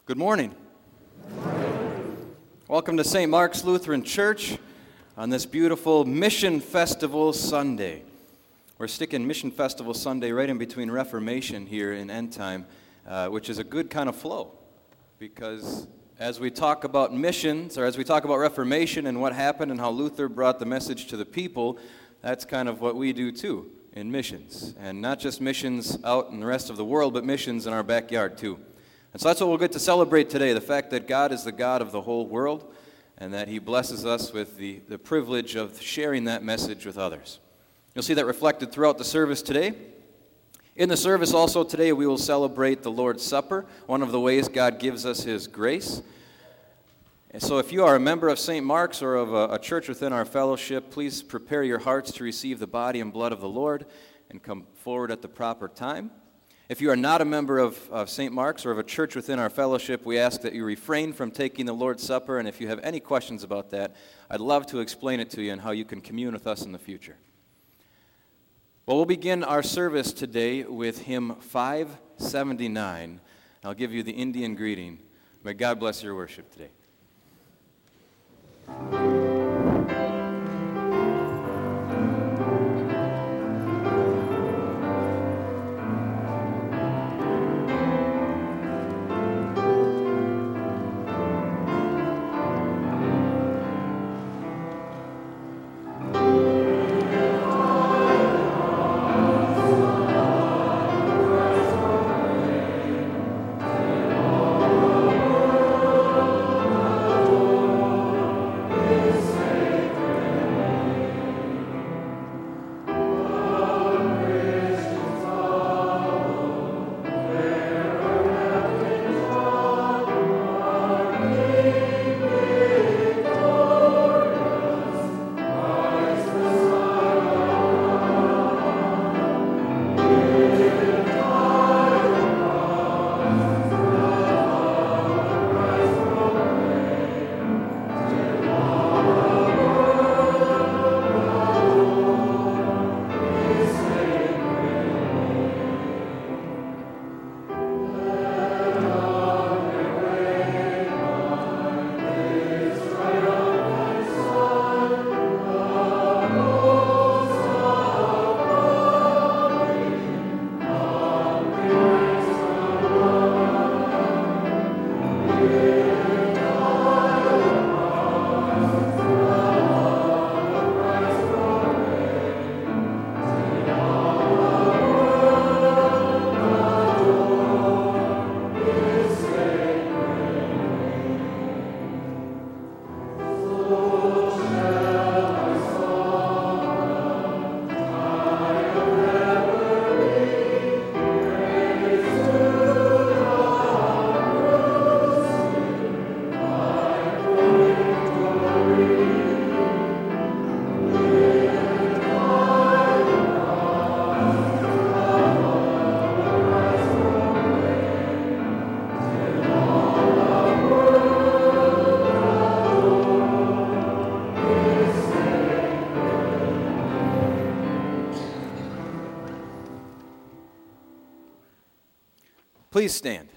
Good morning. Welcome to St. Mark's Lutheran Church on this beautiful Mission Festival Sunday. We're sticking Mission Festival Sunday right in between Reformation here in End Time, which is a good kind of flow, because as we talk about missions, or as we talk about Reformation and what happened and how Luther brought the message to the people, that's kind of what we do too in missions. And not just missions out in the rest of the world, but missions in our backyard too. And so that's what we'll get to celebrate today, the fact that God is the God of the whole world and that He blesses us with the privilege of sharing that message with others. You'll see that reflected throughout the service today. In the service also today we will celebrate the Lord's Supper, one of the ways God gives us His grace. And so if you are a member of St. Mark's or of a church within our fellowship, please prepare your hearts to receive the body and blood of the Lord and come forward at the proper time. If you are not a member of St. Mark's or of a church within our fellowship, we ask that you refrain from taking the Lord's Supper, and if you have any questions about that, I'd love to explain it to you and how you can commune with us in the future. Well, we'll begin our service today with hymn 579. I'll give you the Indian greeting. May God bless your worship today. Please stand.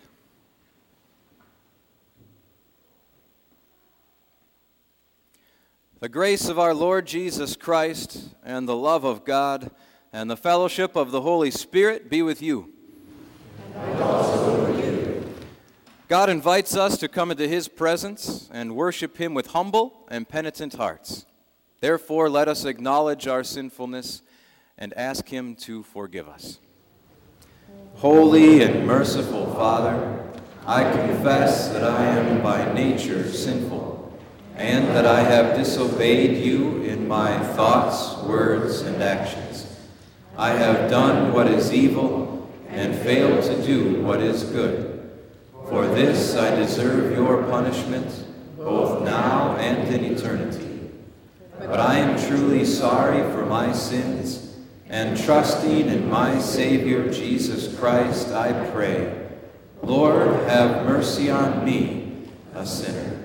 The grace of our Lord Jesus Christ and the love of God and the fellowship of the Holy Spirit be with you. And also with you. God invites us to come into His presence and worship Him with humble and penitent hearts. Therefore, let us acknowledge our sinfulness and ask Him to forgive us. Holy and merciful Father, I confess that I am by nature sinful, and that I have disobeyed you in my thoughts, words, and actions. I have done what is evil and failed to do what is good. For this I deserve your punishment, both now and in eternity. But I am truly sorry for my sins, and trusting in my Savior Jesus Christ, I pray, Lord, have mercy on me, a sinner.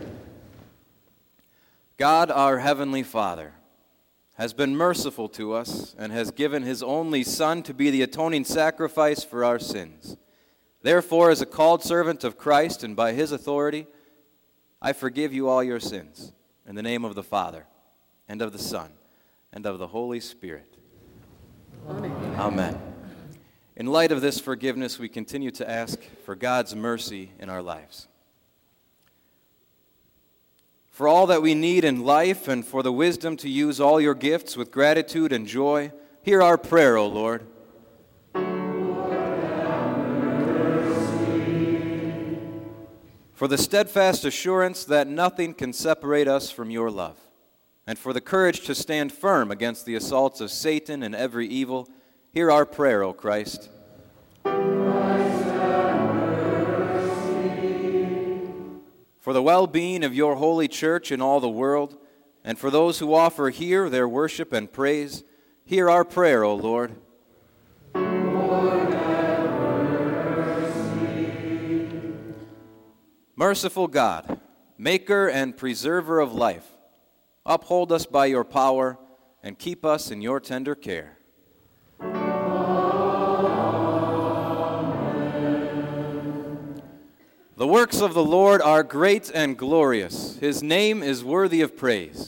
God, our Heavenly Father, has been merciful to us and has given His only Son to be the atoning sacrifice for our sins. Therefore, as a called servant of Christ and by his authority, I forgive you all your sins, in the name of the Father, and of the Son, and of the Holy Spirit. Amen. Amen. In light of this forgiveness, we continue to ask for God's mercy in our lives. For all that we need in life and for the wisdom to use all your gifts with gratitude and joy, hear our prayer, O Lord. For the steadfast assurance that nothing can separate us from your love, and for the courage to stand firm against the assaults of Satan and every evil, hear our prayer, O Christ. For the well-being of your holy church in all the world, and for those who offer here their worship and praise, hear our prayer, O Lord. Merciful God, maker and preserver of life, uphold us by your power and keep us in your tender care. The works of the Lord are great and glorious. His name is worthy of praise.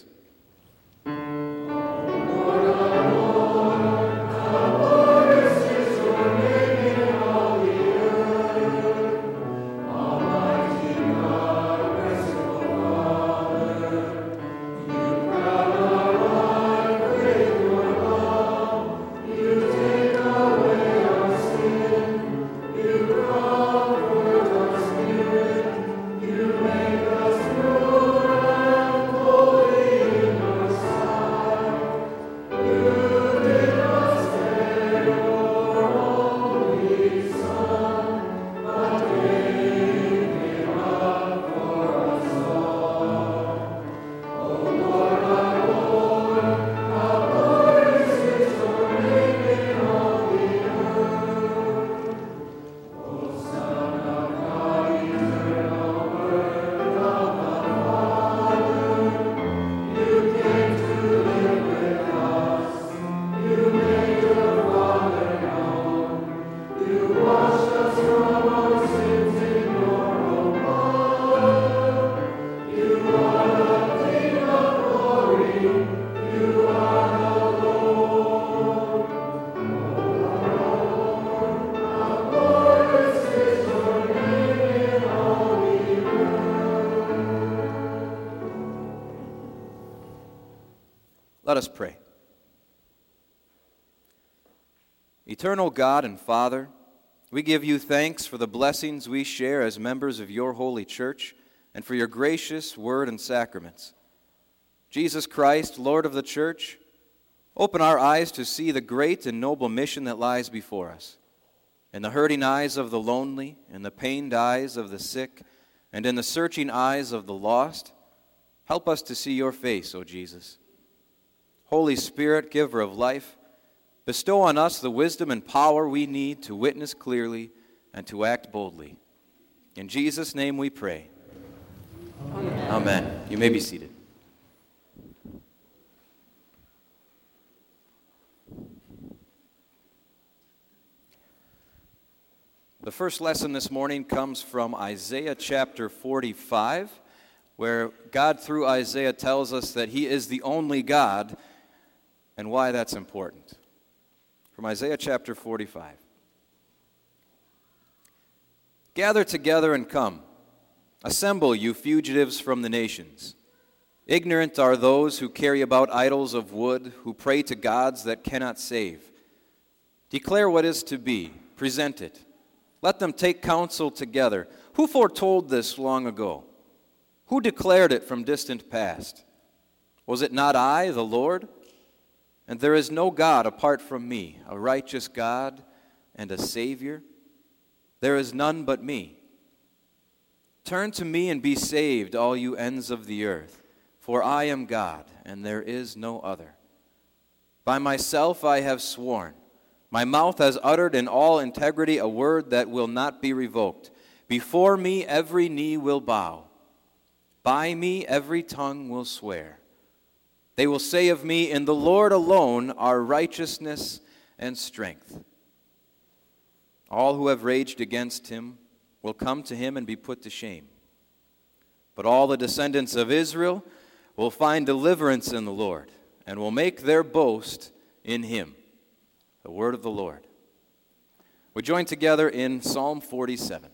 Let us pray. Eternal God and Father, we give you thanks for the blessings we share as members of your holy church and for your gracious word and sacraments. Jesus Christ, Lord of the church, open our eyes to see the great and noble mission that lies before us. In the hurting eyes of the lonely, in the pained eyes of the sick, and in the searching eyes of the lost, help us to see your face, O Jesus. Holy Spirit, giver of life, bestow on us the wisdom and power we need to witness clearly and to act boldly. In Jesus' name we pray. Amen. Amen. You may be seated. The first lesson this morning comes from Isaiah chapter 45, where God through Isaiah tells us that he is the only God and why that's important. From Isaiah chapter 45. Gather together and come. Assemble, you fugitives from the nations. Ignorant are those who carry about idols of wood, who pray to gods that cannot save. Declare what is to be. Present it. Let them take counsel together. Who foretold this long ago? Who declared it from distant past? Was it not I, the Lord? And there is no God apart from me, a righteous God and a Savior. There is none but me. Turn to me and be saved, all you ends of the earth, for I am God, and there is no other. By myself I have sworn. My mouth has uttered in all integrity a word that will not be revoked. Before me every knee will bow. By me every tongue will swear. They will say of me, in the Lord alone are righteousness and strength. All who have raged against him will come to him and be put to shame. But all the descendants of Israel will find deliverance in the Lord and will make their boast in him. The word of the Lord. We join together in Psalm 47.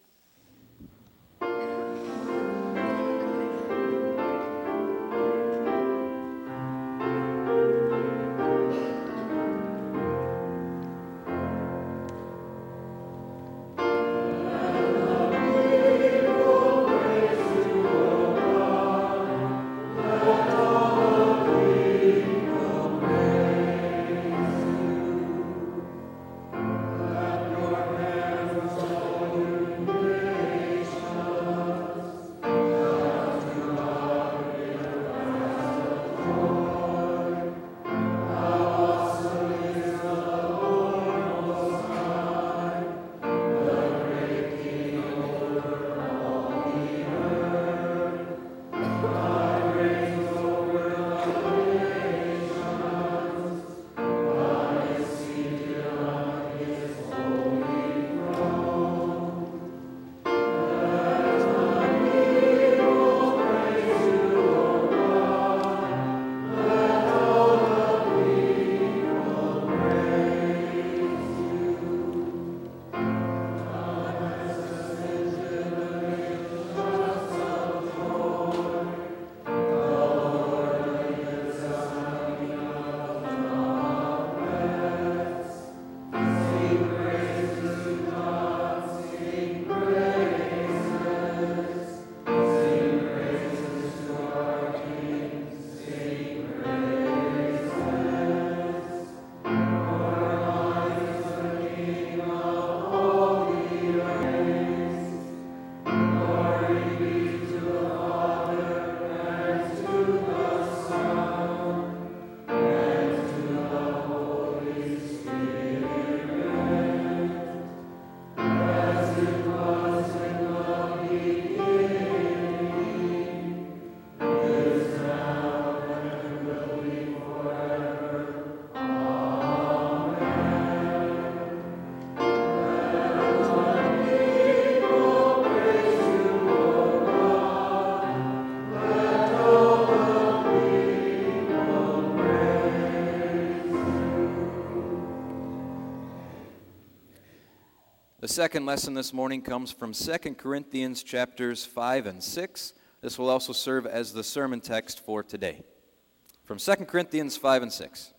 The second lesson this morning comes from 2 Corinthians chapters 5 and 6. This will also serve as the sermon text for today. From 2 Corinthians 5 and 6.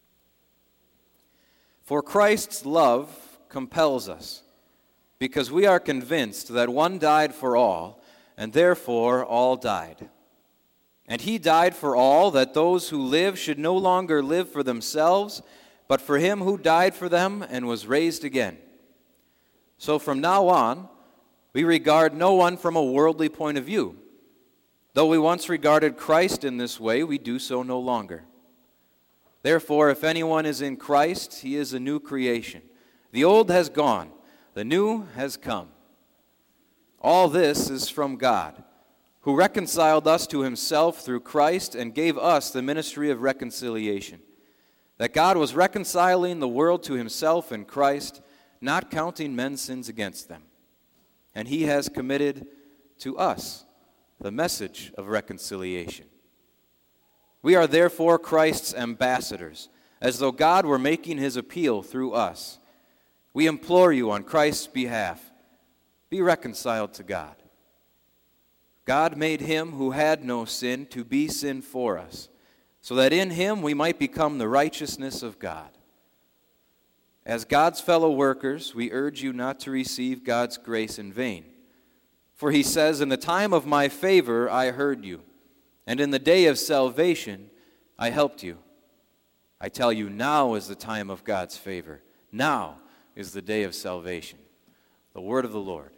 For Christ's love compels us, because we are convinced that one died for all, and therefore all died. And he died for all, that those who live should no longer live for themselves, but for him who died for them and was raised again. So from now on, we regard no one from a worldly point of view. Though we once regarded Christ in this way, we do so no longer. Therefore, if anyone is in Christ, he is a new creation. The old has gone, the new has come. All this is from God, who reconciled us to himself through Christ and gave us the ministry of reconciliation. That God was reconciling the world to himself in Christ, not counting men's sins against them. And he has committed to us the message of reconciliation. We are therefore Christ's ambassadors, as though God were making his appeal through us. We implore you on Christ's behalf, be reconciled to God. God made him who had no sin to be sin for us, so that in him we might become the righteousness of God. As God's fellow workers, we urge you not to receive God's grace in vain. For he says, in the time of my favor I heard you, and in the day of salvation I helped you. I tell you, now is the time of God's favor. Now is the day of salvation. The word of the Lord.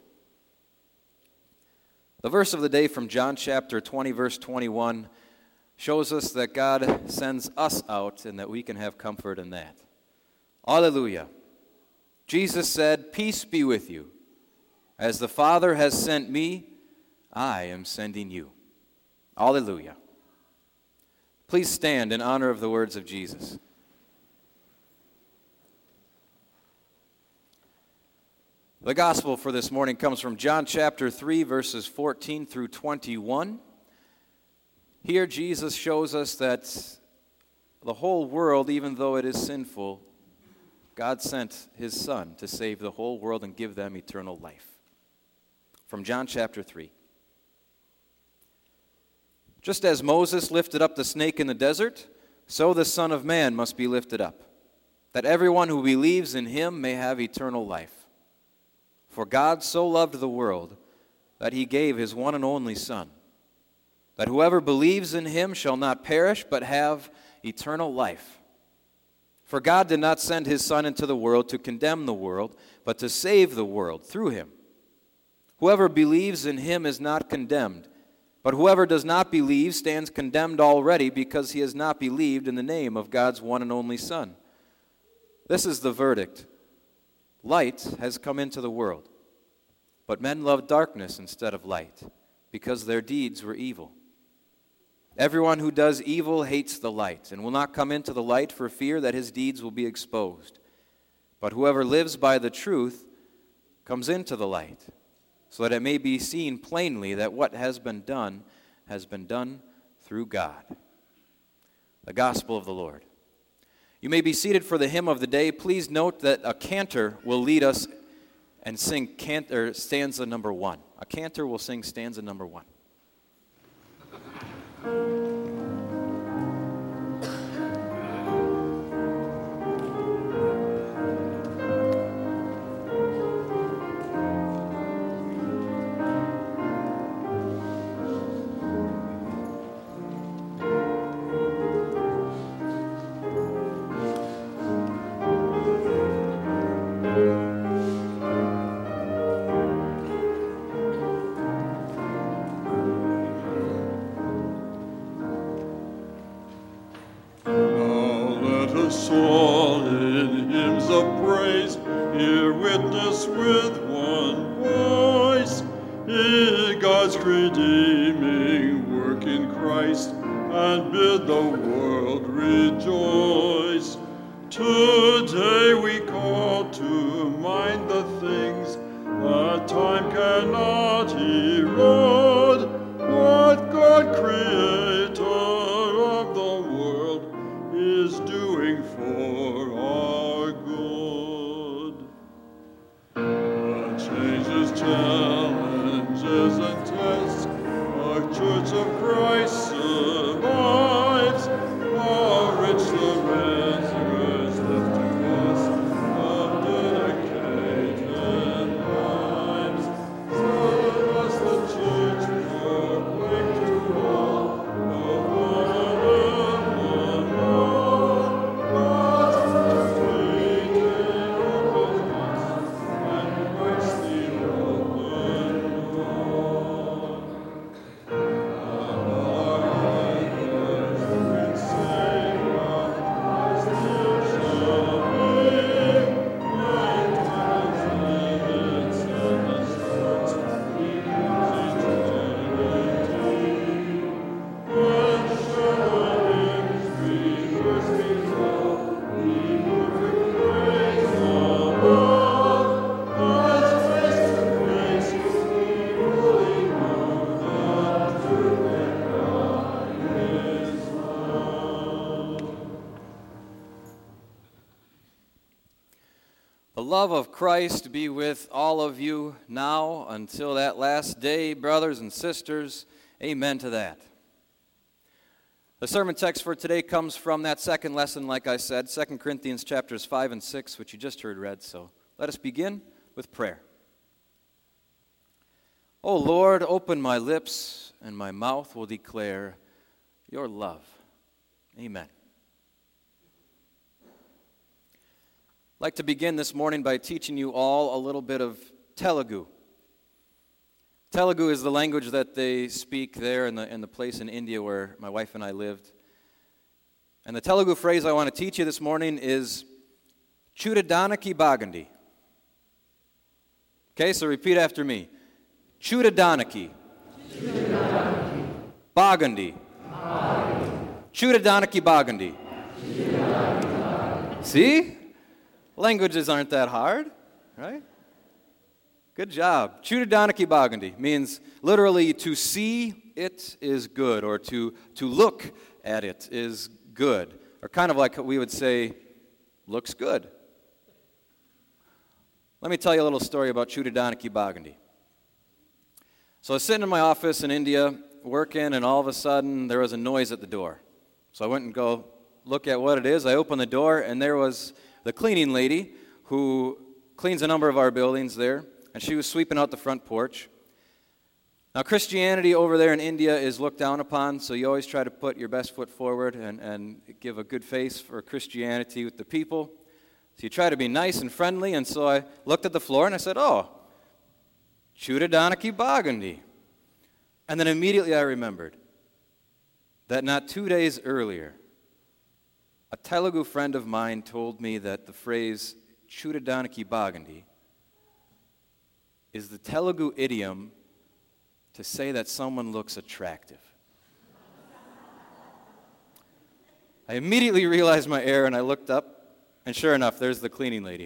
The verse of the day from John chapter 20, verse 21, shows us that God sends us out and that we can have comfort in that. Alleluia. Jesus said, peace be with you. As the Father has sent me, I am sending you. Alleluia. Please stand in honor of the words of Jesus. The gospel for this morning comes from John chapter 3, verses 14 through 21. Here Jesus shows us that the whole world, even though it is sinful, God sent his Son to save the whole world and give them eternal life. From John chapter 3. Just as Moses lifted up the snake in the desert, so the Son of Man must be lifted up, that everyone who believes in him may have eternal life. For God so loved the world that he gave his one and only Son, that whoever believes in him shall not perish but have eternal life. For God did not send his Son into the world to condemn the world, but to save the world through him. Whoever believes in him is not condemned, but whoever does not believe stands condemned already because he has not believed in the name of God's one and only Son. This is the verdict. Light has come into the world, but men loved darkness instead of light, because their deeds were evil. Everyone who does evil hates the light, and will not come into the light for fear that his deeds will be exposed. But whoever lives by the truth comes into the light, so that it may be seen plainly that what has been done through God. The gospel of the Lord. You may be seated for the hymn of the day. Please note that a cantor will lead us and sing stanza number 1. A cantor will sing stanza number 1. All in hymns of praise, here witness with one voice in God's redeeming work in Christ, and bid the world rejoice. Today we call to mind the things that time cannot erode, what God creator of the world is doing for our good. The changes, challenges, and tests our Church of Christ survives. How rich the measures left to us of dedicated lives. Serve us the Church proclaim to all of one and one. God's defeated open us, and Christ the open door. The love of Christ be with all of you now until that last day, brothers and sisters. Amen to that. The sermon text for today comes from that second lesson, like I said, 2 Corinthians chapters 5 and 6, which you just heard read. So let us begin with prayer. O Lord, open my lips, and my mouth will declare your love. Amen. I'd like to begin this morning by teaching you all a little bit of Telugu. Telugu is the language that they speak there in the place in India where my wife and I lived. And the Telugu phrase I want to teach you this morning is Chudadanaki Bagandi. Okay, so repeat after me. Chudadanaki. Bagandi. Chudadanaki Bagandi. See? Languages aren't that hard, right? Good job. Chudadanaki Bagandi means literally to see it is good, or to look at it is good, or kind of like we would say, looks good. Let me tell you a little story about Chudadanaki Bagandi. So I was sitting in my office in India, working, and all of a sudden there was a noise at the door. So I went and go look at what it is. I opened the door, and there was the cleaning lady who cleans a number of our buildings there, and she was sweeping out the front porch. Now, Christianity over there in India is looked down upon, so you always try to put your best foot forward and give a good face for Christianity with the people. So you try to be nice and friendly, and so I looked at the floor and I said, oh, Chudadanaki Bagandi. And then immediately I remembered that not 2 days earlier, a Telugu friend of mine told me that the phrase Chudadanaki Bagandi is the Telugu idiom to say that someone looks attractive. I immediately realized my error, and I looked up, and sure enough, there's the cleaning lady.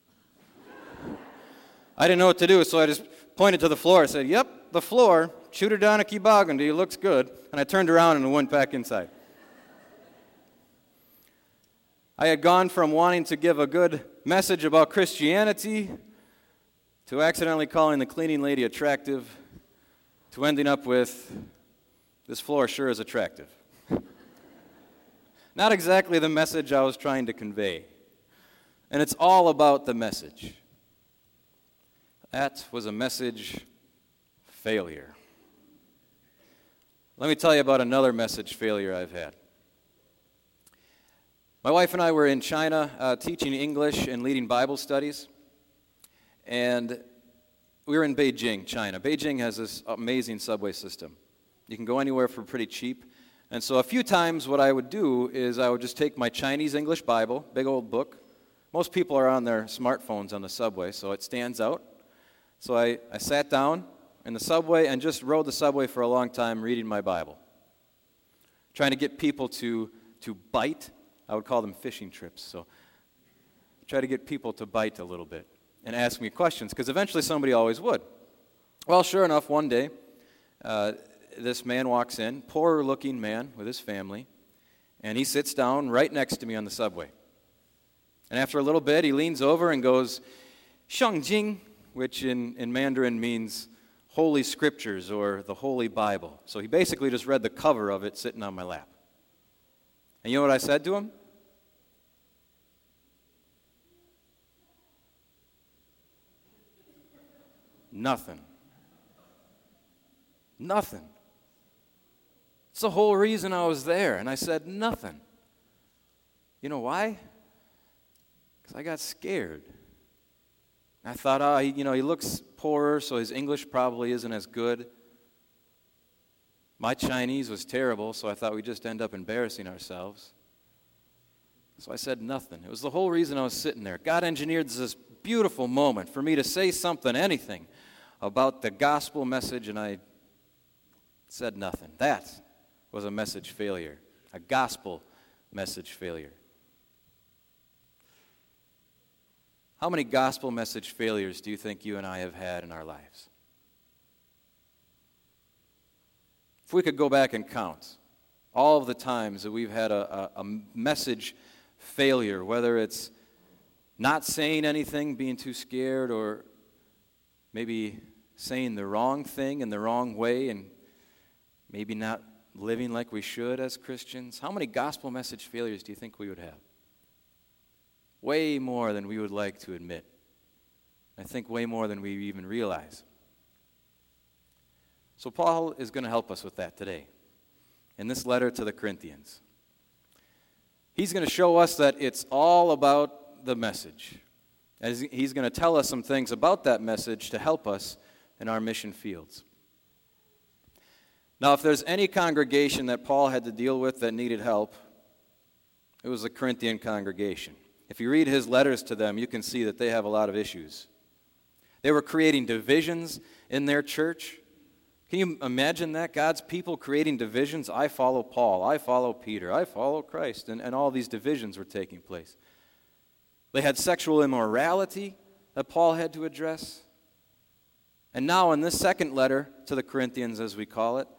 I didn't know what to do, so I just pointed to the floor. I said, yep, the floor, Chudadanaki Bagandi, looks good. And I turned around and went back inside. I had gone from wanting to give a good message about Christianity to accidentally calling the cleaning lady attractive to ending up with, this floor sure is attractive. Not exactly the message I was trying to convey. And it's all about the message. That was a message failure. Let me tell you about another message failure I've had. My wife and I were in China teaching English and leading Bible studies. And we were in Beijing, China. Beijing has this amazing subway system. You can go anywhere for pretty cheap. And so a few times what I would do is I would just take my Chinese English Bible, big old book. Most people are on their smartphones on the subway, so it stands out. So I sat down in the subway and just rode the subway for a long time reading my Bible. Trying to get people to bite. I would call them fishing trips. So try to get people to bite a little bit and ask me questions, because eventually somebody always would. Well, sure enough, one day, this man walks in, poor-looking man with his family, and he sits down right next to me on the subway. And after a little bit, he leans over and goes, Shangjing, which in Mandarin means Holy Scriptures or the Holy Bible. So he basically just read the cover of it sitting on my lap. And you know what I said to him? Nothing. Nothing. It's the whole reason I was there, and I said nothing. You know why? Because I got scared. I thought, he looks poorer, so his English probably isn't as good. My Chinese was terrible, so I thought we'd just end up embarrassing ourselves. So I said nothing. It was the whole reason I was sitting there. God engineered this beautiful moment for me to say something, anything, about the gospel message, and I said nothing. That was a message failure, a gospel message failure. How many gospel message failures do you think you and I have had in our lives? If we could go back and count all of the times that we've had a message failure, whether it's not saying anything, being too scared, or maybe saying the wrong thing in the wrong way, and maybe not living like we should as Christians, how many gospel message failures do you think we would have? Way more than we would like to admit. I think way more than we even realize. So Paul is going to help us with that today in this letter to the Corinthians. He's going to show us that it's all about the message. As he's going to tell us some things about that message to help us in our mission fields. Now, if there's any congregation that Paul had to deal with that needed help, it was the Corinthian congregation. If you read his letters to them, you can see that they have a lot of issues. They were creating divisions in their church. Can you imagine that? God's people creating divisions. I follow Paul. I follow Peter. I follow Christ. And all these divisions were taking place. They had sexual immorality that Paul had to address. And now in this second letter to the Corinthians, as we call it,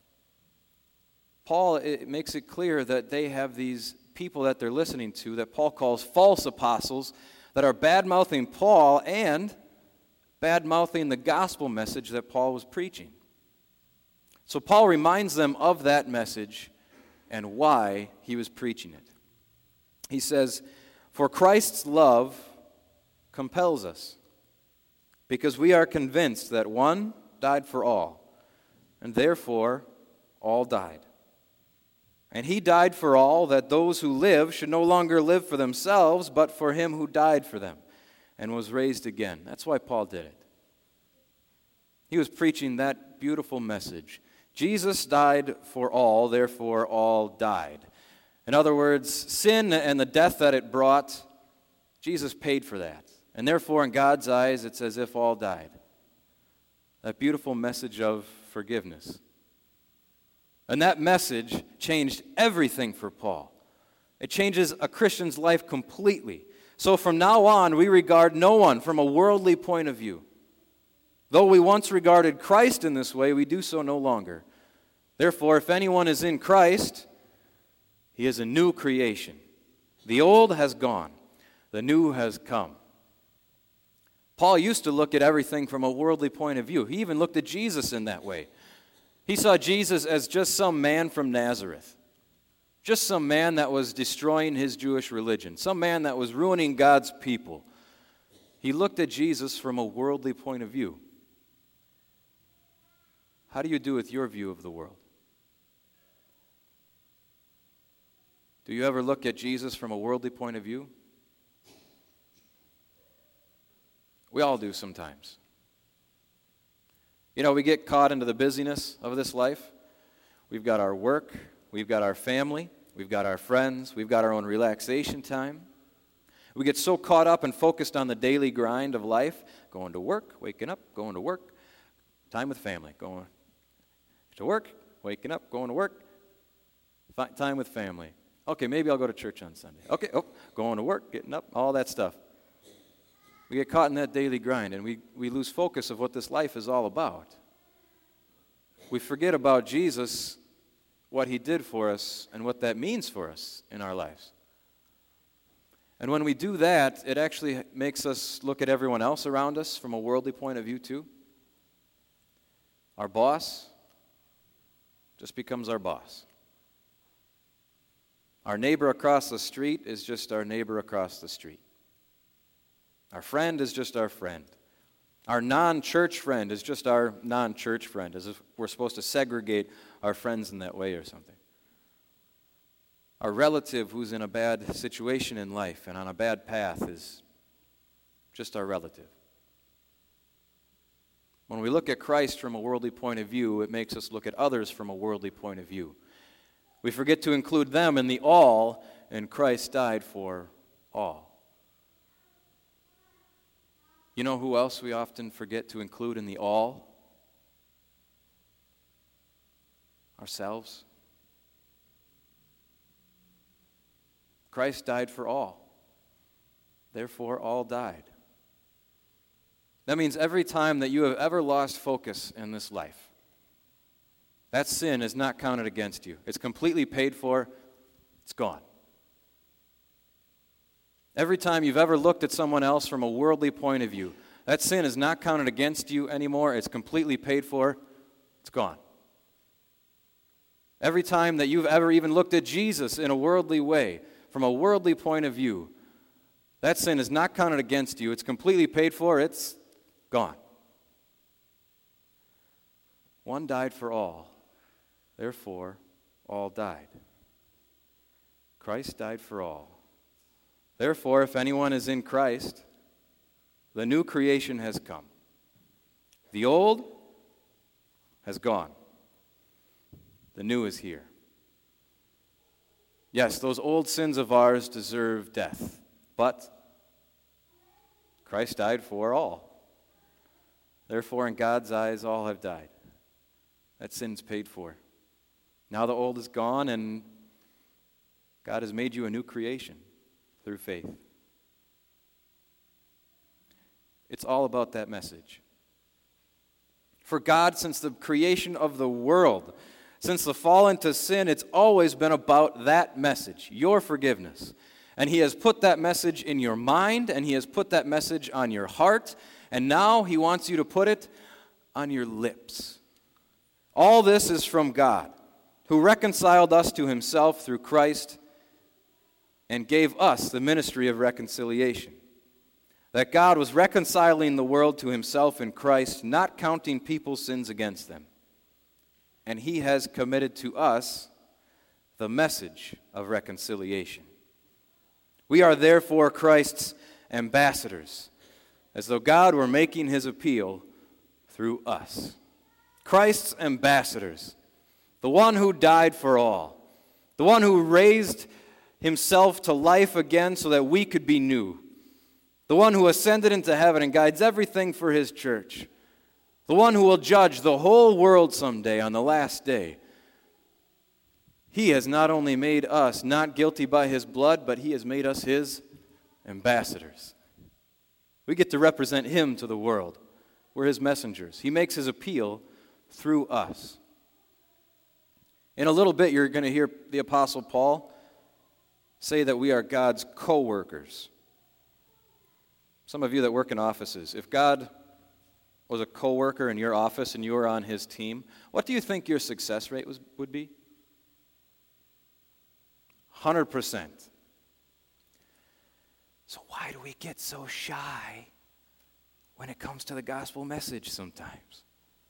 Paul it makes it clear that they have these people that they're listening to that Paul calls false apostles that are bad-mouthing Paul and bad-mouthing the gospel message that Paul was preaching. So Paul reminds them of that message and why he was preaching it. He says, "For Christ's love compels us, because we are convinced that one died for all, and therefore all died. And he died for all, that those who live should no longer live for themselves, but for him who died for them and was raised again." That's why Paul did it. He was preaching that beautiful message. Jesus died for all, therefore all died. In other words, sin and the death that it brought, Jesus paid for that. And therefore, in God's eyes, it's as if all died. That beautiful message of forgiveness. And that message changed everything for Paul. It changes a Christian's life completely. So from now on, we regard no one from a worldly point of view. Though we once regarded Christ in this way, we do so no longer. Therefore, if anyone is in Christ, he is a new creation. The old has gone. The new has come. Paul used to look at everything from a worldly point of view. He even looked at Jesus in that way. He saw Jesus as just some man from Nazareth. Just some man that was destroying his Jewish religion. Some man that was ruining God's people. He looked at Jesus from a worldly point of view. How do you do with your view of the world? Do you ever look at Jesus from a worldly point of view? We all do sometimes. You know, we get caught into the busyness of this life. We've got our work, we've got our family, we've got our friends, we've got our own relaxation time. We get so caught up and focused on the daily grind of life, going to work, waking up, going to work, time with family, going to work, waking up, going to work, time with family. Okay, maybe I'll go to church on Sunday. Okay, going to work, getting up, all that stuff. We get caught in that daily grind, and we lose focus of what this life is all about. We forget about Jesus, what he did for us, and what that means for us in our lives. And when we do that, it actually makes us look at everyone else around us from a worldly point of view too. Our boss just becomes our boss. Our neighbor across the street is just our neighbor across the street. Our friend is just our friend. Our non-church friend is just our non-church friend, as if we're supposed to segregate our friends in that way or something. Our relative who's in a bad situation in life and on a bad path is just our relative. When we look at Christ from a worldly point of view, it makes us look at others from a worldly point of view. We forget to include them in the all, and Christ died for all. You know who else we often forget to include in the all? Ourselves. Christ died for all. Therefore, all died. That means every time that you have ever lost focus in this life, that sin is not counted against you. It's completely paid for. It's gone. Every time you've ever looked at someone else from a worldly point of view, that sin is not counted against you anymore. It's completely paid for. It's gone. Every time that you've ever even looked at Jesus in a worldly way, from a worldly point of view, that sin is not counted against you. It's completely paid for. It's gone. One died for all. Therefore, all died. Christ died for all. Therefore, if anyone is in Christ, the new creation has come. The old has gone. The new is here. Yes, those old sins of ours deserve death, but Christ died for all. Therefore, in God's eyes, all have died. That sin's paid for. Now the old is gone, and God has made you a new creation through faith. It's all about that message. For God, since the creation of the world, since the fall into sin, it's always been about that message, your forgiveness. And He has put that message in your mind, and He has put that message on your heart, and now He wants you to put it on your lips. All this is from God, who reconciled us to Himself through Christ and gave us the ministry of reconciliation. That God was reconciling the world to Himself in Christ, not counting people's sins against them. And He has committed to us the message of reconciliation. We are therefore Christ's ambassadors, as though God were making His appeal through us. Christ's ambassadors, the one who died for all, the one who raised Himself to life again so that we could be new, the one who ascended into heaven and guides everything for His church, the one who will judge the whole world someday on the last day. He has not only made us not guilty by His blood, but He has made us His ambassadors. We get to represent Him to the world. We're His messengers. He makes His appeal through us. In a little bit, you're going to hear the Apostle Paul say that we are God's co-workers. Some of you that work in offices, if God was a co-worker in your office and you were on His team, what do you think your success rate would be? 100%. So why do we get so shy when it comes to the gospel message sometimes?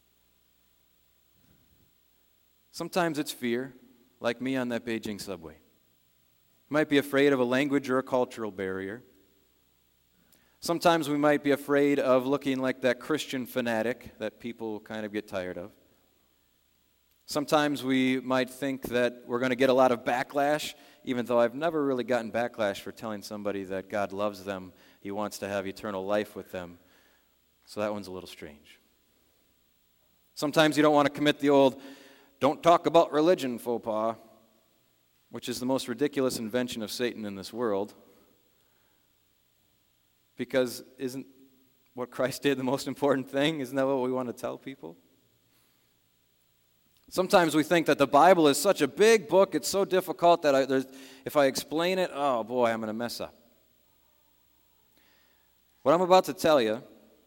Sometimes it's fear, like me on that Beijing subway. You might be afraid of a language or a cultural barrier. Sometimes we might be afraid of looking like that Christian fanatic that people kind of get tired of. Sometimes we might think that we're going to get a lot of backlash, even though I've never really gotten backlash for telling somebody that God loves them, He wants to have eternal life with them. So that one's a little strange. Sometimes you don't want to commit the old, don't talk about religion faux pas, which is the most ridiculous invention of Satan in this world. Because isn't what Christ did the most important thing? Isn't that what we want to tell people? Sometimes we think that the Bible is such a big book, it's so difficult that if I explain it, oh boy, I'm going to mess up. What I'm about to tell you,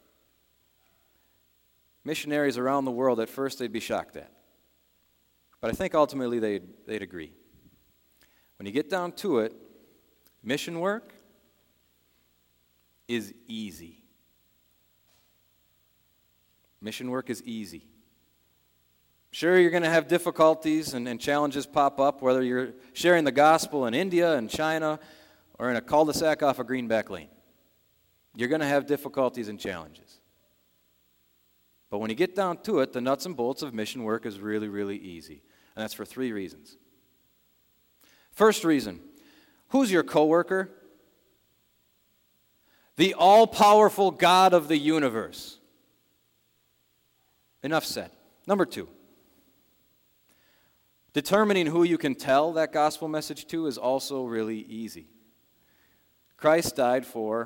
missionaries around the world, at first they'd be shocked at. But I think ultimately they'd agree. When you get down to it, mission work is easy. Mission work is easy. Sure, you're going to have difficulties and challenges pop up, whether you're sharing the gospel in India and China or in a cul-de-sac off a Greenback Lane. You're going to have difficulties and challenges. But when you get down to it, the nuts and bolts of mission work is really, really easy. And that's for 3 reasons. First reason, who's your coworker? The all-powerful God of the universe. Enough said. Number 2, determining who you can tell that gospel message to is also really easy. Christ died for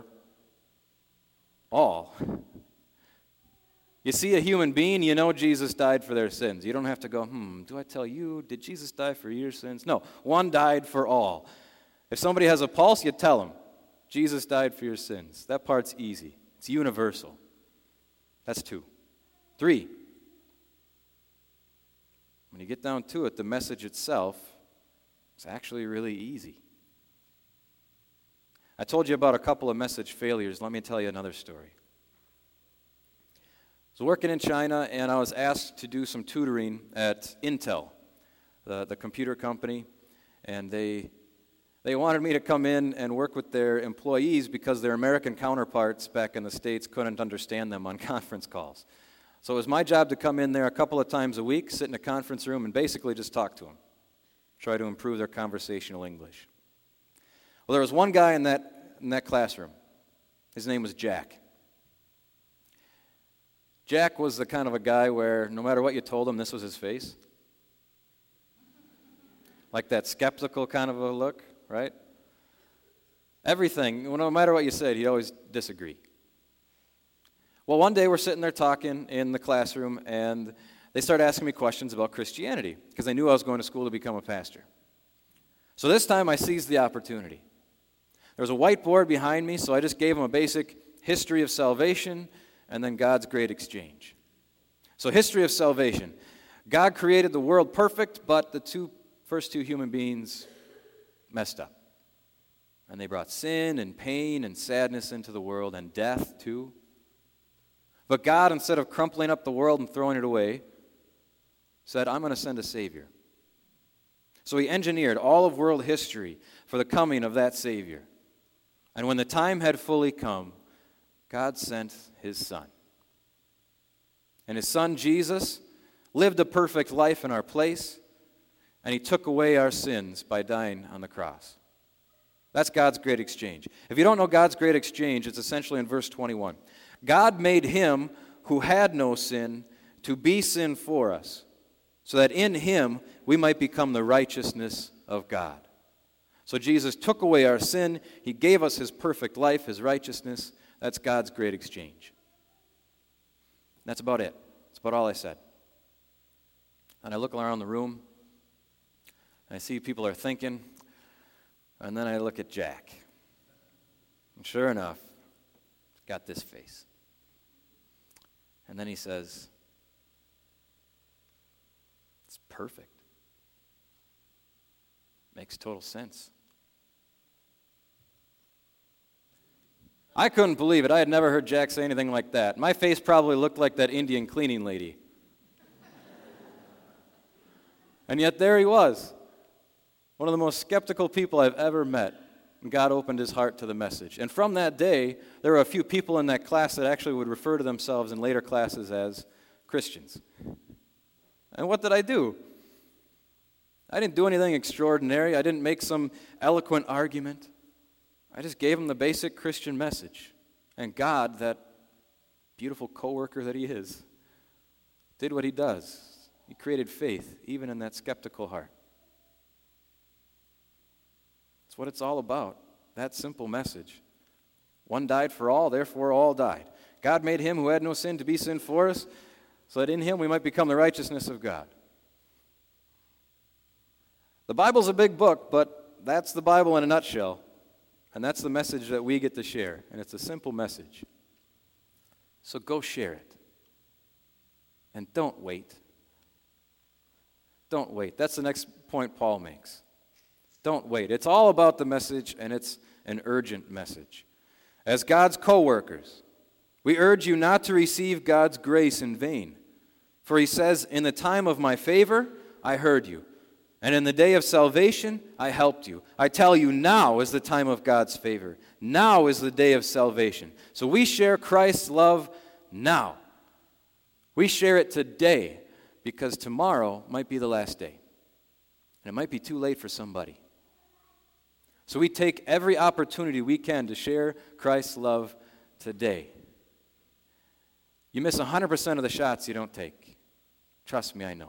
all. You see a human being, you know Jesus died for their sins. You don't have to go, do I tell you, did Jesus die for your sins? No, one died for all. If somebody has a pulse, you tell them, Jesus died for your sins. That part's easy. It's universal. That's 2. 3, when you get down to it, the message itself is actually really easy. I told you about a couple of message failures. Let me tell you another story. I was working in China, and I was asked to do some tutoring at Intel, the computer company, and they wanted me to come in and work with their employees because their American counterparts back in the States couldn't understand them on conference calls. So it was my job to come in there a couple of times a week, sit in a conference room, and basically just talk to them, try to improve their conversational English. Well, there was one guy in that classroom. His name was Jack. Jack was the kind of a guy where no matter what you told him, this was his face. Like that skeptical kind of a look, right? Everything, no matter what you said, he'd always disagree. Well, one day we're sitting there talking in the classroom, and they started asking me questions about Christianity because they knew I was going to school to become a pastor. So this time I seized the opportunity. There was a whiteboard behind me, so I just gave them a basic history of salvation and then God's great exchange. So history of salvation. God created the world perfect, but the first two human beings messed up. And they brought sin and pain and sadness into the world and death too. But God, instead of crumpling up the world and throwing it away, said, I'm going to send a Savior. So he engineered all of world history for the coming of that Savior. And when the time had fully come, God sent his Son. And his Son, Jesus, lived a perfect life in our place, and he took away our sins by dying on the cross. That's God's great exchange. If you don't know God's great exchange, it's essentially in verse 21. God made him who had no sin to be sin for us, so that in him we might become the righteousness of God. So Jesus took away our sin. He gave us his perfect life, his righteousness. That's God's great exchange. That's about it. That's about all I said. And I look around the room, and I see people are thinking, and then I look at Jack. And sure enough, he's got this face. And then he says, it's perfect. Makes total sense. I couldn't believe it. I had never heard Jack say anything like that. My face probably looked like that Indian cleaning lady. And yet there he was, one of the most skeptical people I've ever met. And God opened his heart to the message. And from that day, there were a few people in that class that actually would refer to themselves in later classes as Christians. And what did I do? I didn't do anything extraordinary. I didn't make some eloquent argument. I just gave them the basic Christian message. And God, that beautiful coworker that he is, did what he does. He created faith, even in that skeptical heart. That's what it's all about, that simple message. One died for all, therefore all died. God made him who had no sin to be sin for us, so that in him we might become the righteousness of God. The Bible's a big book, but that's the Bible in a nutshell. And that's the message that we get to share. And it's a simple message. So go share it. And don't wait. Don't wait. That's the next point Paul makes. Don't wait. It's all about the message, and it's an urgent message. As God's co-workers, we urge you not to receive God's grace in vain. For he says, in the time of my favor, I heard you. And in the day of salvation, I helped you. I tell you, now is the time of God's favor. Now is the day of salvation. So we share Christ's love now. We share it today, because tomorrow might be the last day. And it might be too late for somebody. So we take every opportunity we can to share Christ's love today. You miss 100% of the shots you don't take. Trust me, I know.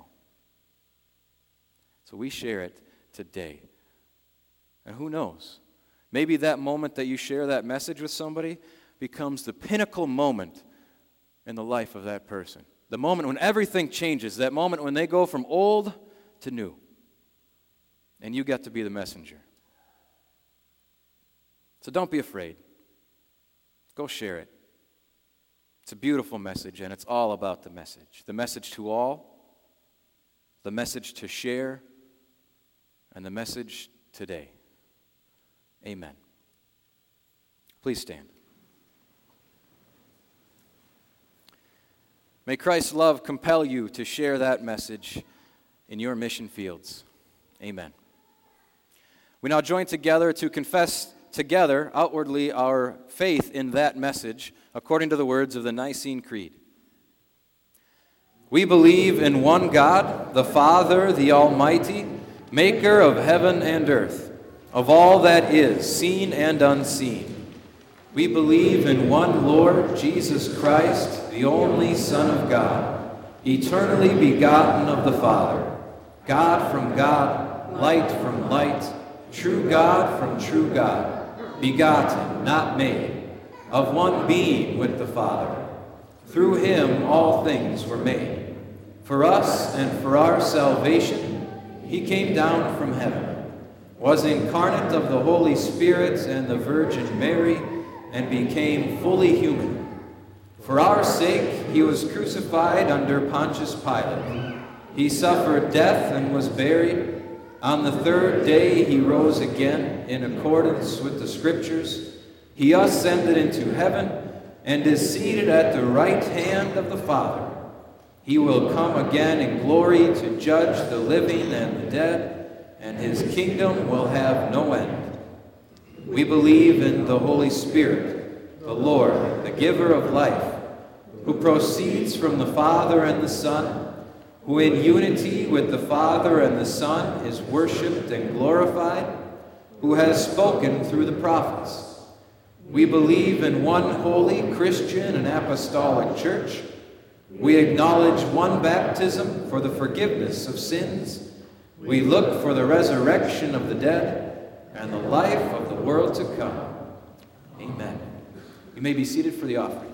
So we share it today. And who knows? Maybe that moment that you share that message with somebody becomes the pinnacle moment in the life of that person. The moment when everything changes. That moment when they go from old to new. And you get to be the messenger. So don't be afraid. Go share it. It's a beautiful message, and it's all about the message. The message to all, the message to share, and the message today. Amen. Please stand. May Christ's love compel you to share that message in your mission fields. Amen. We now join together to confess together outwardly our faith in that message according to the words of the Nicene Creed. We believe in one God, the Father, the Almighty, maker of heaven and earth, of all that is, seen and unseen. We believe in one Lord, Jesus Christ, the only Son of God, eternally begotten of the Father, God from God, light from light, true God from true God, begotten, not made, of one being with the Father, Through him all things were made. For us and for our salvation, he came down from heaven, was incarnate of the Holy Spirit and the Virgin Mary, and became fully human. For our sake, he was crucified under Pontius Pilate. He suffered death and was buried. On the third day, he rose again in accordance with the Scriptures. He ascended into heaven and is seated at the right hand of the Father. He will come again in glory to judge the living and the dead, and his kingdom will have no end. We believe in the Holy Spirit, the Lord, the giver of life, who proceeds from the Father and the Son, who in unity with the Father and the Son is worshipped and glorified, who has spoken through the prophets. We believe in one holy Christian and apostolic church. We acknowledge one baptism for the forgiveness of sins. We look for the resurrection of the dead and the life of the world to come. Amen. You may be seated for the offering.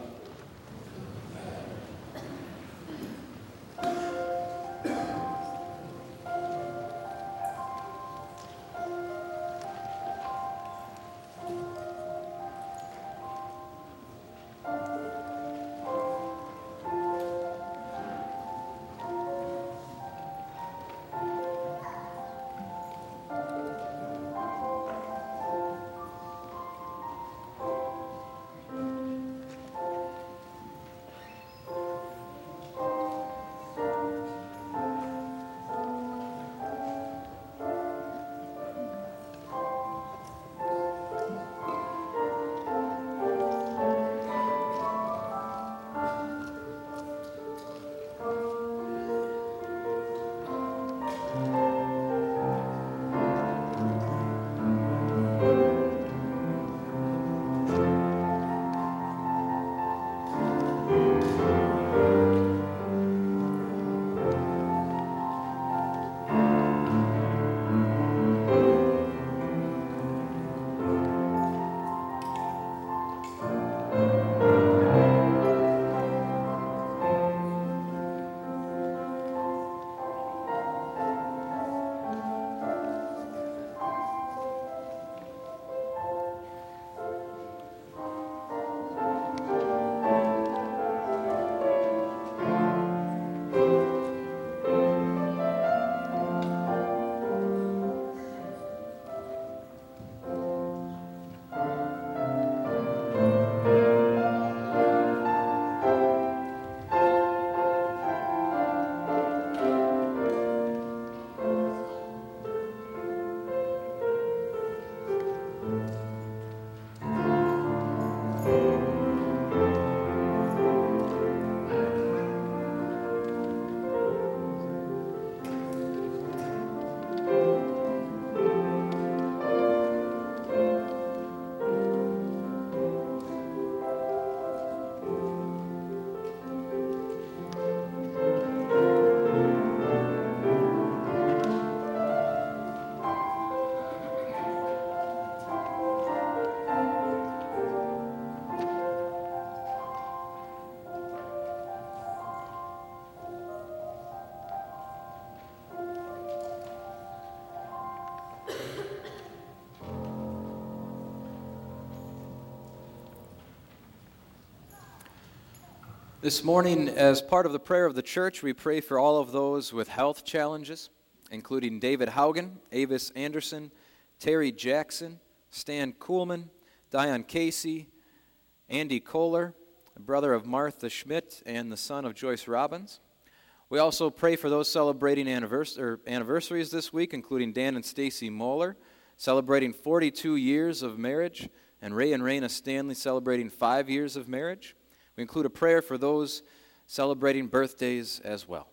This morning, as part of the prayer of the church, we pray for all of those with health challenges, including David Haugen, Avis Anderson, Terry Jackson, Stan Kuhlman, Diane Casey, Andy Kohler, the brother of Martha Schmidt and the son of Joyce Robbins. We also pray for those celebrating anniversaries this week, including Dan and Stacy Moeller, celebrating 42 years of marriage, and Ray and Raina Stanley celebrating 5 years of marriage. We include a prayer for those celebrating birthdays as well.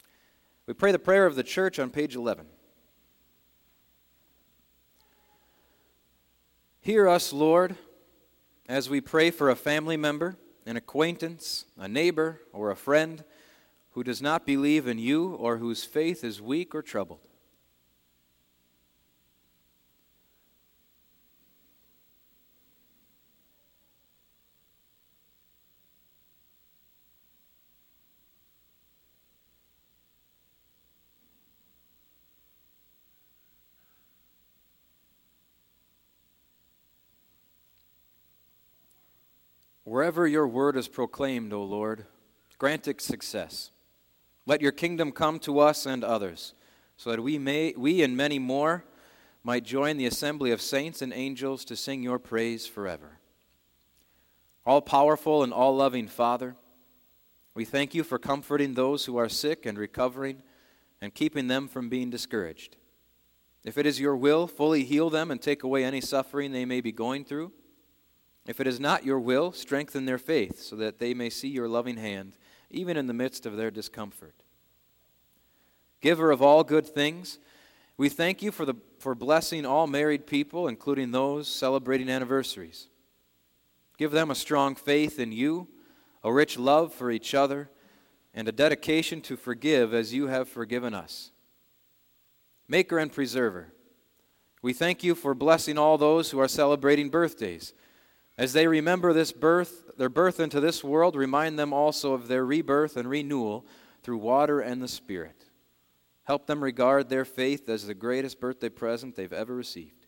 We pray the prayer of the church on page 11. Hear us, Lord, as we pray for a family member, an acquaintance, a neighbor, or a friend who does not believe in you or whose faith is weak or troubled. Wherever your word is proclaimed, O Lord, grant it success. Let your kingdom come to us and others, so that we and many more might join the assembly of saints and angels to sing your praise forever. All-powerful and all-loving Father, we thank you for comforting those who are sick and recovering and keeping them from being discouraged. If it is your will, fully heal them and take away any suffering they may be going through. If it is not your will, strengthen their faith so that they may see your loving hand, even in the midst of their discomfort. Giver of all good things, we thank you for blessing all married people, including those celebrating anniversaries. Give them a strong faith in you, a rich love for each other, and a dedication to forgive as you have forgiven us. Maker and preserver, we thank you for blessing all those who are celebrating birthdays. As they remember their birth into this world, remind them also of their rebirth and renewal through water and the Spirit. Help them regard their faith as the greatest birthday present they've ever received.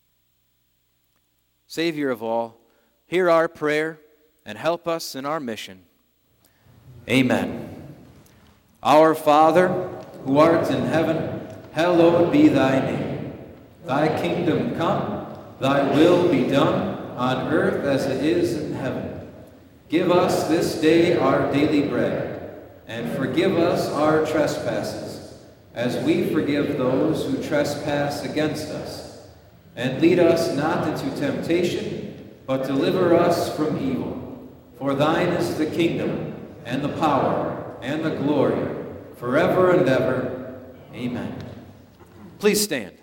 Savior of all, hear our prayer and help us in our mission. Amen. Our Father, who art in heaven, hallowed be thy name. Thy kingdom come, thy will be done, on earth as it is in heaven. Give us this day our daily bread, and forgive us our trespasses, as we forgive those who trespass against us. And lead us not into temptation, but deliver us from evil. For thine is the kingdom, and the power, and the glory, forever and ever. Amen. Please stand.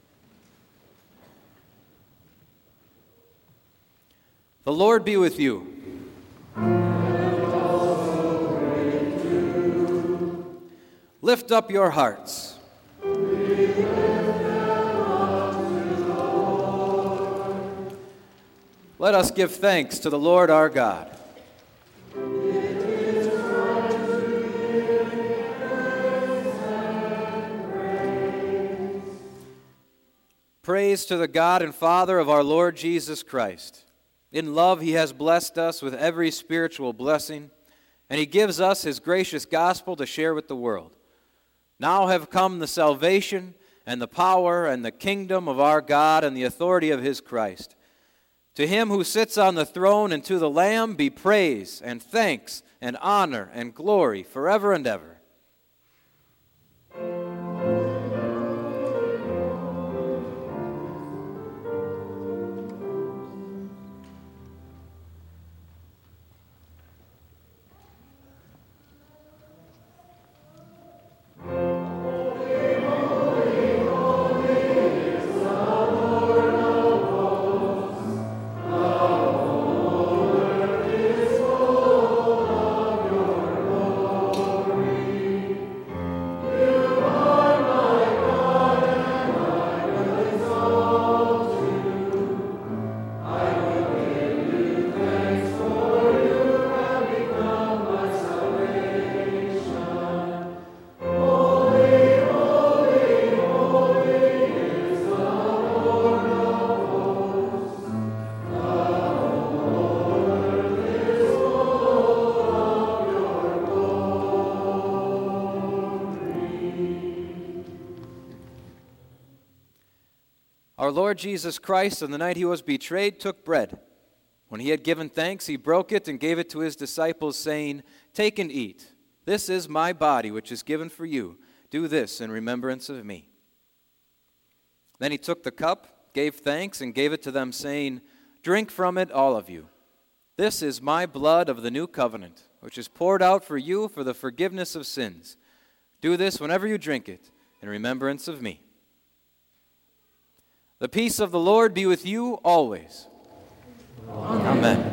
The Lord be with you. Lift up your hearts. Let us give thanks to the Lord our God. Praise to the God and Father of our Lord Jesus Christ. In love, he has blessed us with every spiritual blessing, and he gives us his gracious gospel to share with the world. Now have come the salvation and the power and the kingdom of our God and the authority of his Christ. To him who sits on the throne and to the Lamb be praise and thanks and honor and glory forever and ever. Our Lord Jesus Christ, on the night he was betrayed, took bread. When he had given thanks, he broke it and gave it to his disciples, saying, "Take and eat. This is my body, which is given for you. Do this in remembrance of me." Then he took the cup, gave thanks, and gave it to them, saying, "Drink from it, all of you. This is my blood of the new covenant, which is poured out for you for the forgiveness of sins. Do this whenever you drink it in remembrance of me." The peace of the Lord be with you always. Amen.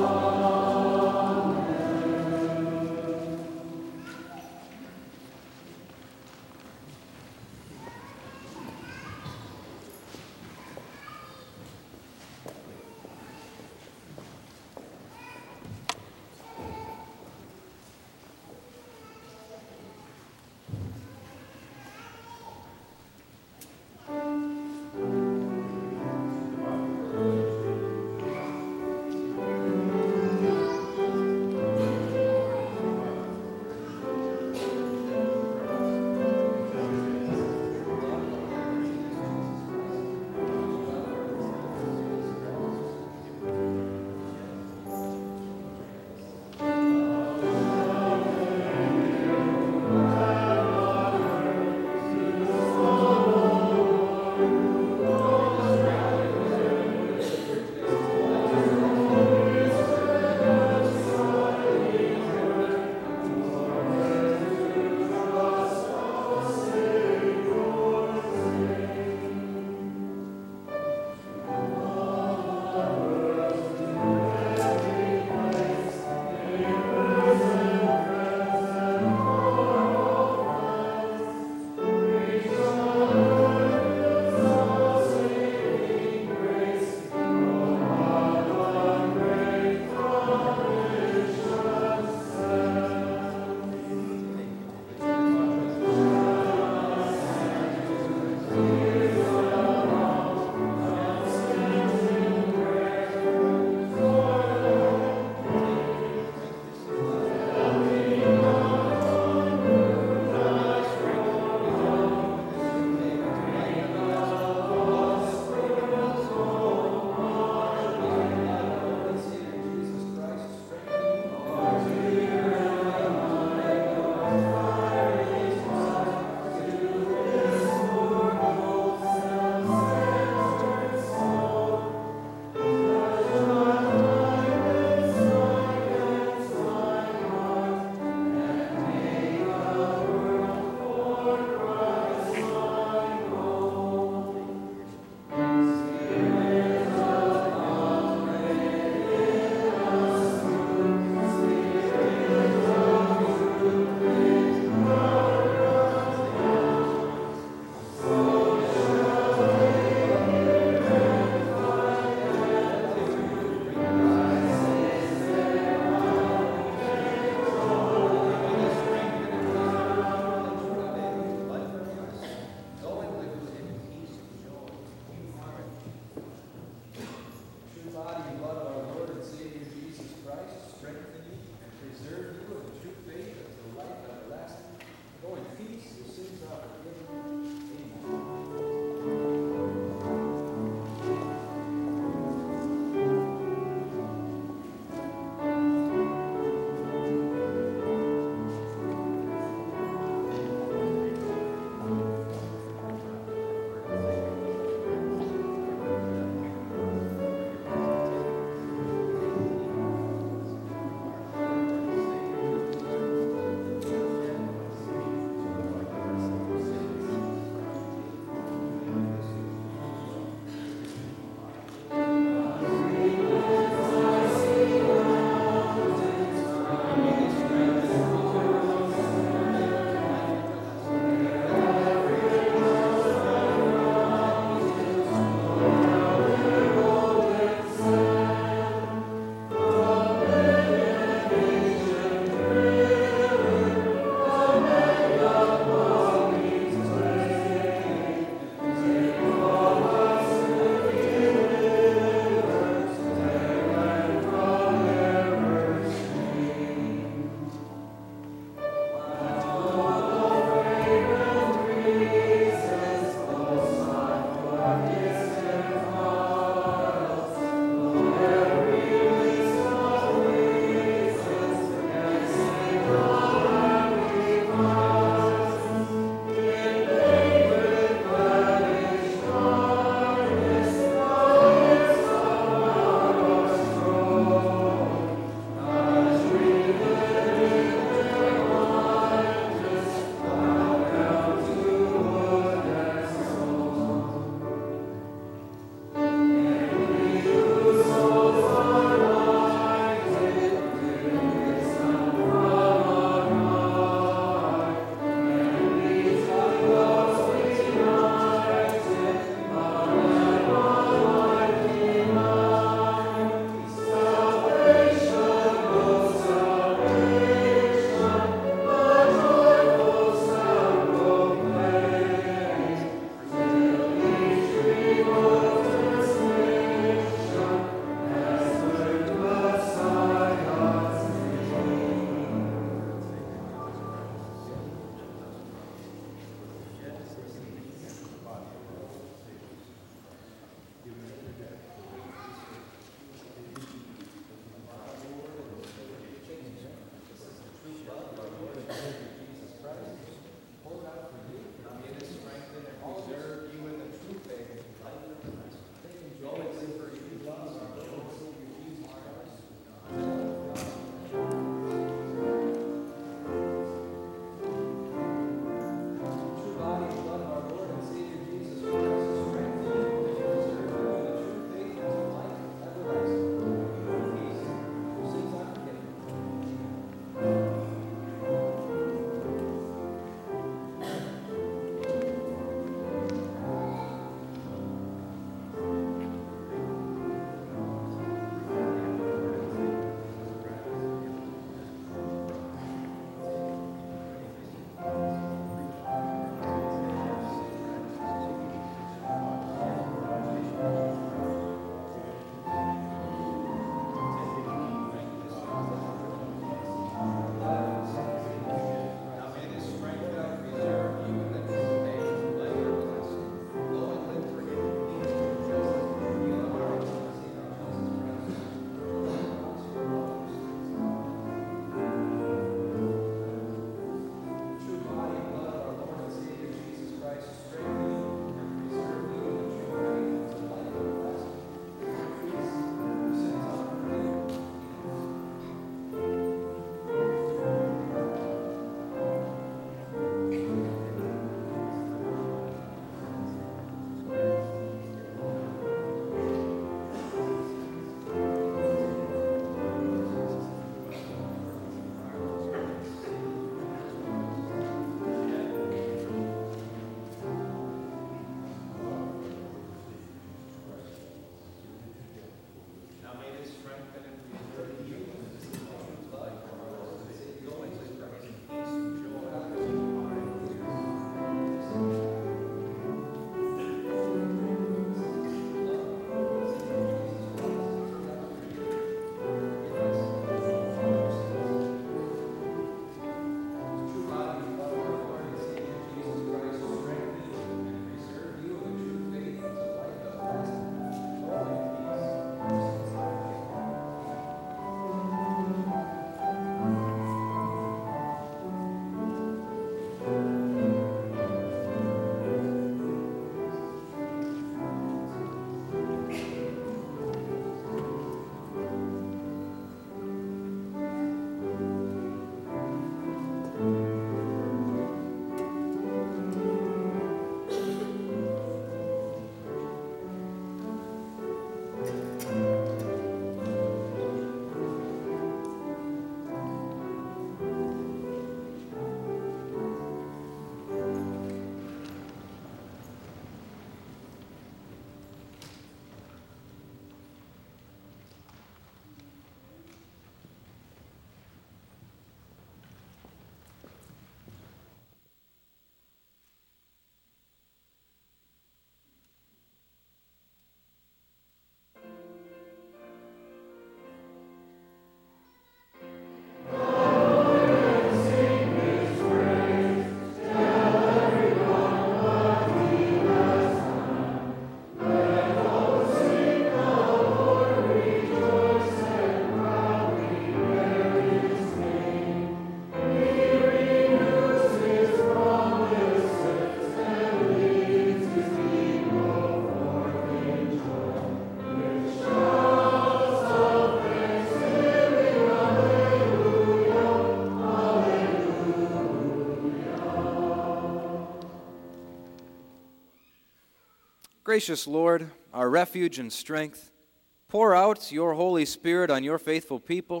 Gracious Lord, our refuge and strength, pour out your Holy Spirit on your faithful people.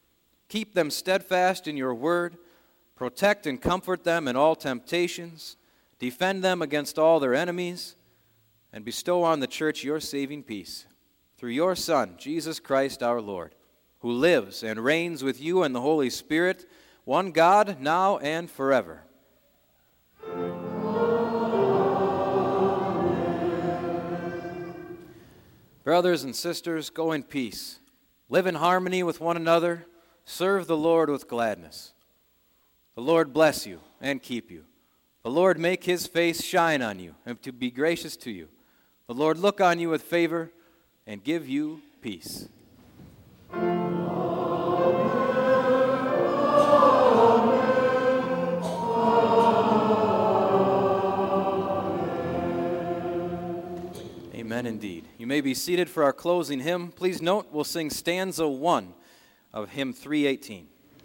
Keep them steadfast in your word. Protect and comfort them in all temptations. Defend them against all their enemies. And bestow on the church your saving peace. Through your Son, Jesus Christ our Lord, who lives and reigns with you and the Holy Spirit, one God, now and forever. Brothers and sisters, go in peace. Live in harmony with one another. Serve the Lord with gladness. The Lord bless you and keep you. The Lord make his face shine on you and to be gracious to you. The Lord look on you with favor and give you peace. Amen indeed. You may be seated for our closing hymn. Please note we'll sing stanza 1 of hymn 318.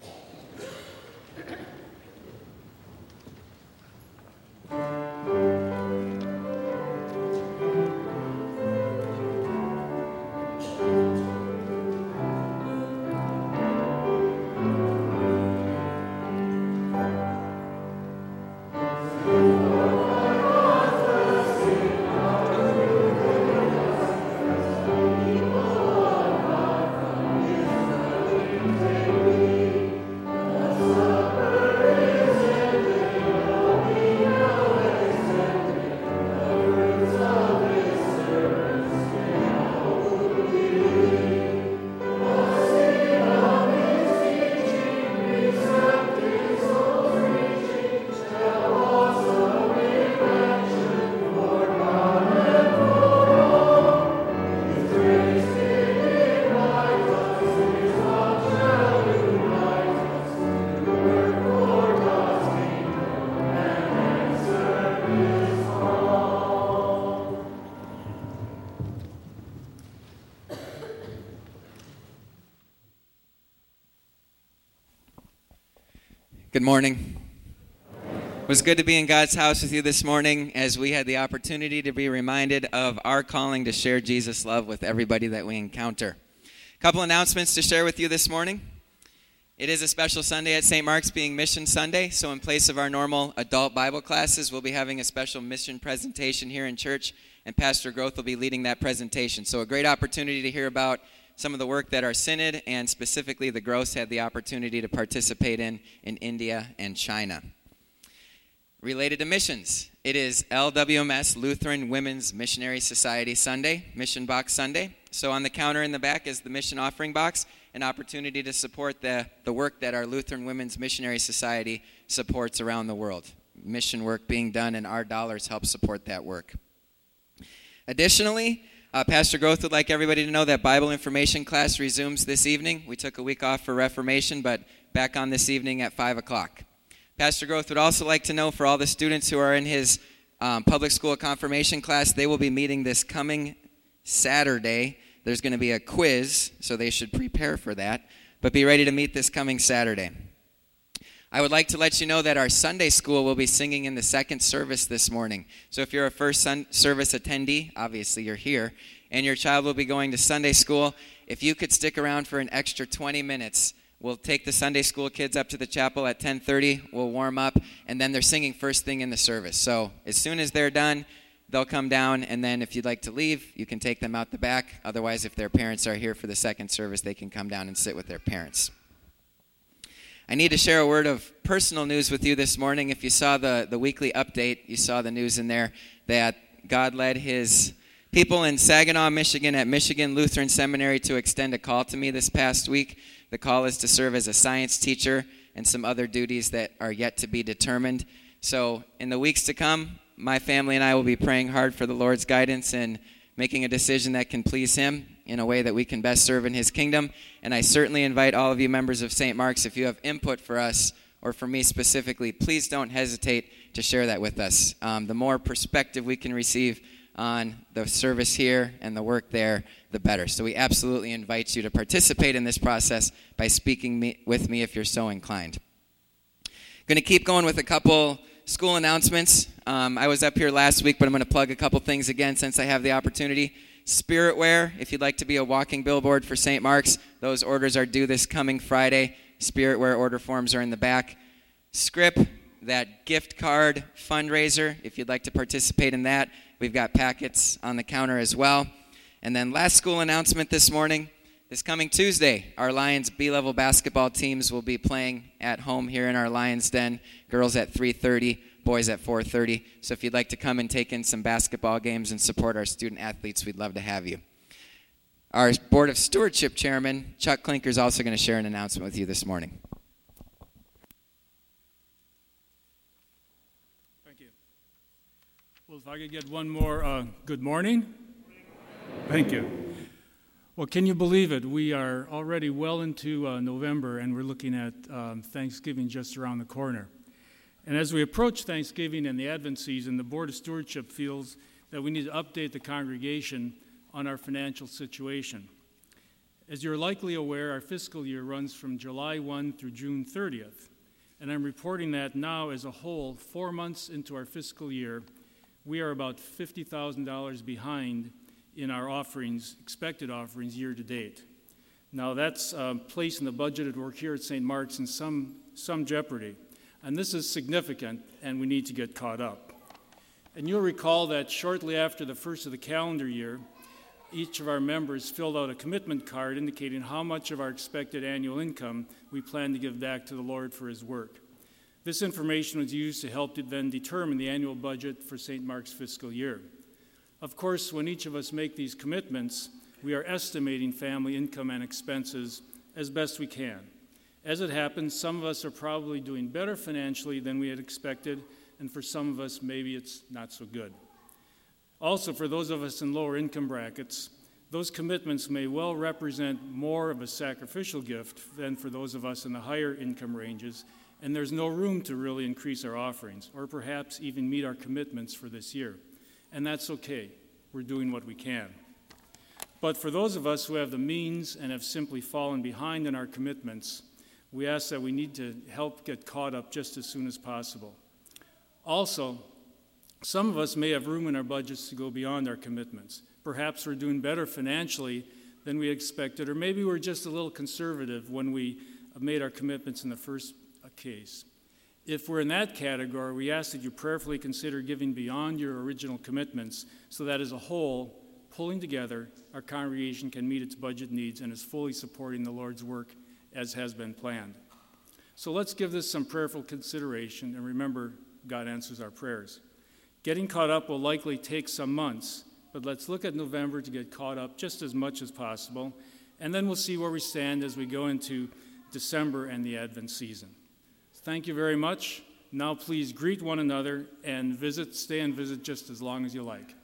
Good morning. It was good to be in God's house with you this morning as we had the opportunity to be reminded of our calling to share Jesus' love with everybody that we encounter. A couple announcements to share with you this morning. It is a special Sunday at St. Mark's, being Mission Sunday, so in place of our normal adult Bible classes, we'll be having a special mission presentation here in church, and Pastor Groth will be leading that presentation. So a great opportunity to hear about some of the work that our synod and specifically the Gross had the opportunity to participate in India and China. Related to missions, it is LWMS, Lutheran Women's Missionary Society Sunday, Mission Box Sunday. So on the counter in the back is the mission offering box, an opportunity to support the work that our Lutheran Women's Missionary Society supports around the world. Mission work being done, and our dollars help support that work. Additionally, Pastor Groth would like everybody to know that Bible information class resumes this evening. We took a week off for Reformation, but back on this evening at 5 o'clock. Pastor Groth would also like to know for all the students who are in his public school confirmation class, they will be meeting this coming Saturday. There's going to be a quiz, so they should prepare for that, but be ready to meet this coming Saturday. I would like to let you know that our Sunday school will be singing in the second service this morning. So if you're a first service attendee, obviously you're here, and your child will be going to Sunday school, if you could stick around for an extra 20 minutes, we'll take the Sunday school kids up to the chapel at 10:30, we'll warm up, and then they're singing first thing in the service. So as soon as they're done, they'll come down, and then if you'd like to leave, you can take them out the back. Otherwise, if their parents are here for the second service, they can come down and sit with their parents. I need to share a word of personal news with you this morning. If you saw the weekly update, you saw the news in there that God led his people in Saginaw, Michigan at Michigan Lutheran Seminary to extend a call to me this past week. The call is to serve as a science teacher and some other duties that are yet to be determined. So in the weeks to come, my family and I will be praying hard for the Lord's guidance and making a decision that can please him in a way that we can best serve in his kingdom. And I certainly invite all of you members of St. Mark's, if you have input for us or for me specifically, please don't hesitate to share that with us. The more perspective we can receive on the service here and the work there, the better. So we absolutely invite you to participate in this process by speaking with me if you're so inclined. Going to keep going with a couple school announcements. I was up here last week, but I'm going to plug a couple things again since I have the opportunity. Spiritware, if you'd like to be a walking billboard for St. Mark's, those orders are due this coming Friday. Spiritware order forms are in the back. Scrip, that gift card fundraiser, if you'd like to participate in that, we've got packets on the counter as well. And then last school announcement this morning, this coming Tuesday, our Lions B-level basketball teams will be playing at home here in our Lions Den. Girls at 3:30, boys at 4:30. So if you'd like to come and take in some basketball games and support our student athletes, we'd love to have you. Our Board of Stewardship Chairman, Chuck Klinker, is also going to share an announcement with you this morning. Thank you. Well, if I could get one more good morning. Thank you. Well, can you believe it? We are already well into November, and we're looking at Thanksgiving just around the corner. And as we approach Thanksgiving and the Advent season, the Board of Stewardship feels that we need to update the congregation on our financial situation. As you're likely aware, our fiscal year runs from July 1 through June 30th. And I'm reporting that now as a whole, 4 months into our fiscal year, we are about $50,000 behind in our offerings, expected offerings year to date. Now that's placing the budgeted work here at St. Mark's in some jeopardy. And this is significant, and we need to get caught up. And you'll recall that shortly after the first of the calendar year, each of our members filled out a commitment card indicating how much of our expected annual income we plan to give back to the Lord for his work. This information was used to help then determine the annual budget for St. Mark's fiscal year. Of course, when each of us make these commitments, we are estimating family income and expenses as best we can. As it happens, some of us are probably doing better financially than we had expected, and for some of us, maybe it's not so good. Also, for those of us in lower income brackets, those commitments may well represent more of a sacrificial gift than for those of us in the higher income ranges, and there's no room to really increase our offerings, or perhaps even meet our commitments for this year. And that's okay. We're doing what we can. But for those of us who have the means and have simply fallen behind in our commitments, we ask that we need to help get caught up just as soon as possible. Also, some of us may have room in our budgets to go beyond our commitments. Perhaps we're doing better financially than we expected, or maybe we're just a little conservative when we made our commitments in the first case. If we're in that category, we ask that you prayerfully consider giving beyond your original commitments so that as a whole, pulling together, our congregation can meet its budget needs and is fully supporting the Lord's work as has been planned. So let's give this some prayerful consideration, and remember, God answers our prayers. Getting caught up will likely take some months, but let's look at November to get caught up just as much as possible, and then we'll see where we stand as we go into December and the Advent season. Thank you very much. Now please greet one another and stay and visit just as long as you like.